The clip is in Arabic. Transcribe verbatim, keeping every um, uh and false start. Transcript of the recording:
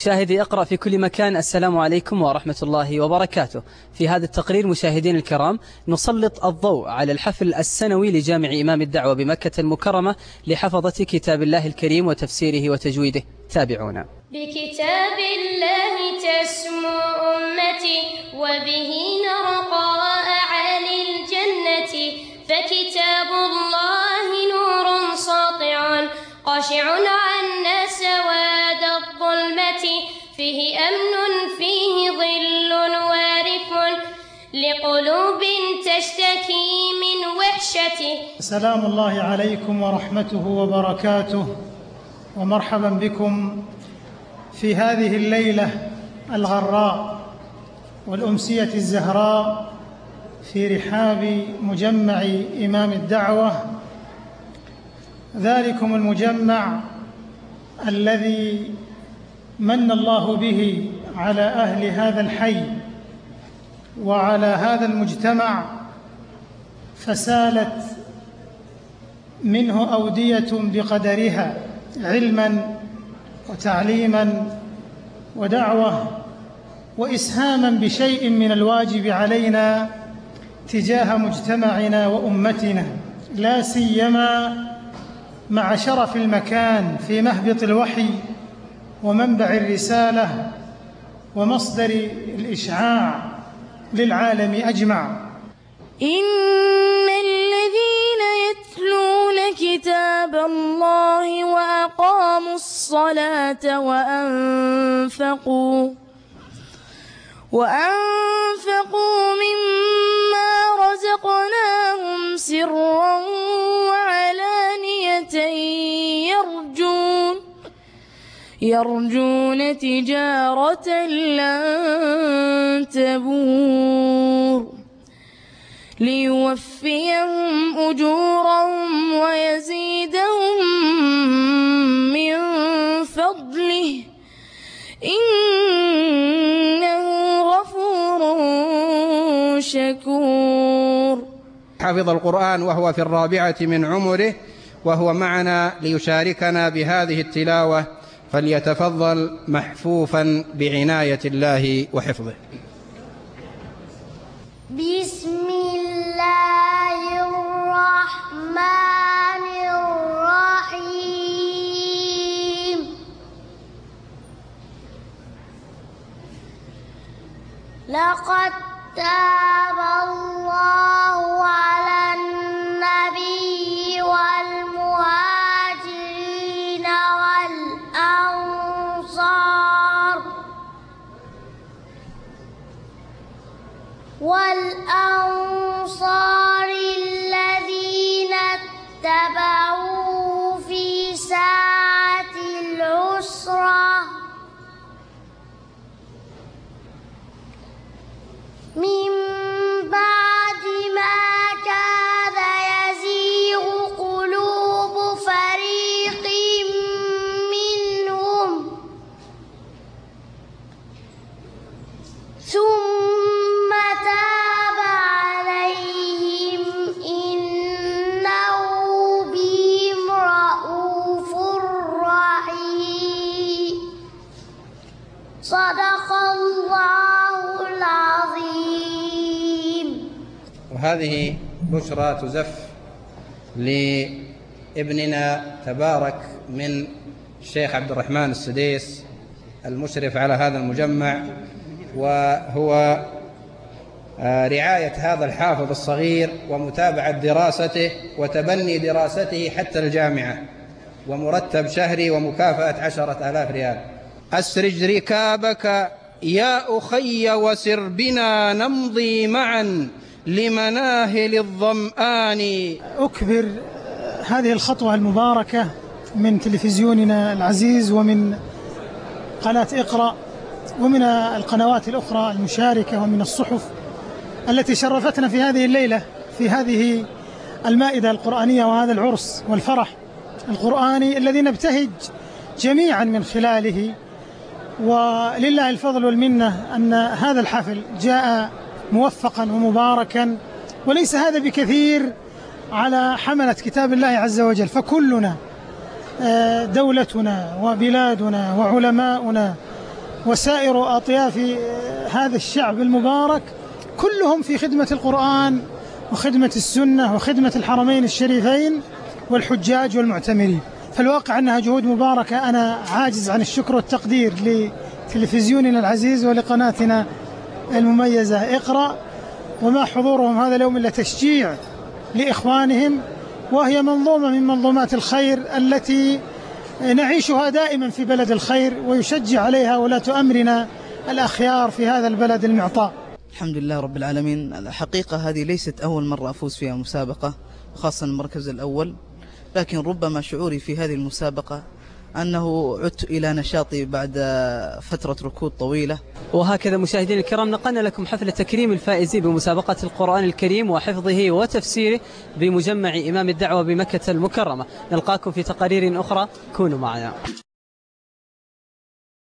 مشاهدي اقرأ في كل مكان، السلام عليكم ورحمة الله وبركاته. في هذا التقرير مشاهدين الكرام نسلط الضوء على الحفل السنوي لجامع إمام الدعوة بمكة المكرمة لحفظة كتاب الله الكريم وتفسيره وتجويده. تابعونا. بكتاب الله تسمو أمتي وبه نرقى أعالي الجنة، فكتاب الله نور ساطع قاشع عنا سواد الظلمة، فيه أمن فيه ظل وارف لقلوب تشتكي من وحشته. سلام الله عليكم ورحمته وبركاته، ومرحبا بكم في هذه الليلة الغراء والأمسية الزهراء في رحاب مجمع إمام الدعوة، ذلكم المجمع الذي من الله به على أهل هذا الحي وعلى هذا المجتمع، فسالت منه أودية بقدرها علماً وتعليماً ودعوة وإسهاماً بشيء من الواجب علينا تجاه مجتمعنا وأمتنا، لا سيما مع شرف المكان في مهبط الوحي ومنبع الرسالة ومصدر الإشعاع للعالم أجمع. إن الذين يتلون كتاب الله وأقاموا الصلاة وأنفقوا وأنفقوا مما رزقناهم سرا وعلانية يرجون يرجون تجارة لن تبور ليوفيهم أجورهم ويزيدهم من فضله إنه غفور شكور. حفظ القرآن وهو في الرابعة من عمره وهو معنا ليشاركنا بهذه التلاوة، فليتفضل محفوفا بعناية الله وحفظه. بسم الله الرحمن الرحيم. لقد تاب الله على النبي والمهاجرين والأنصار والأنصار الذين اتبعوه في ساعة العسرة من بعد ما كاد يزيغ قلوب فريق منهم ثم تاب عليهم إنه بهم رءوف رحيم. صدق الله العظيم. وهذه بشرى تزف لابننا تبارك من الشيخ عبد الرحمن السديس المشرف على هذا المجمع، وهو رعاية هذا الحافظ الصغير ومتابعة دراسته وتبني دراسته حتى الجامعة، ومرتب شهري ومكافأة عشرة آلاف ريال. أسرج ركابك يا أخي وسر بنا نمضي معا لمناهل الظمآن. أكبر هذه الخطوة المباركة من تلفزيوننا العزيز ومن قناة اقرأ ومن القنوات الأخرى المشاركة ومن الصحف التي شرفتنا في هذه الليلة في هذه المائدة القرآنية وهذا العرس والفرح القرآني الذي نبتهج جميعا من خلاله. ولله الفضل والمنة أن هذا الحفل جاء موفقا ومباركا، وليس هذا بكثير على حملة كتاب الله عز وجل، فكلنا دولتنا وبلادنا وعلماؤنا وسائر أطياف هذا الشعب المبارك كلهم في خدمة القرآن وخدمة السنة وخدمة الحرمين الشريفين والحجاج والمعتمرين. فالواقع أنها جهود مباركة. أنا عاجز عن الشكر والتقدير لتلفزيوننا العزيز ولقناتنا المميزة اقرأ، وما حضورهم هذا اليوم إلا تشجيع لإخوانهم، وهي منظومة من منظومات الخير التي نعيشها دائما في بلد الخير، ويشجع عليها ولاة أمرنا الأخيار في هذا البلد المعطاء. الحمد لله رب العالمين. الحقيقة هذه ليست أول مرة أفوز فيها مسابقة، خاصة المركز الأول، لكن ربما شعوري في هذه المسابقة أنه عدت إلى نشاطي بعد فترة ركود طويلة. وهكذا مشاهدين الكرام نقلنا لكم حفل تكريم الفائزين بمسابقة القرآن الكريم وحفظه وتفسيره بمجمع إمام الدعوة بمكة المكرمة. نلقاكم في تقارير أخرى، كونوا معنا.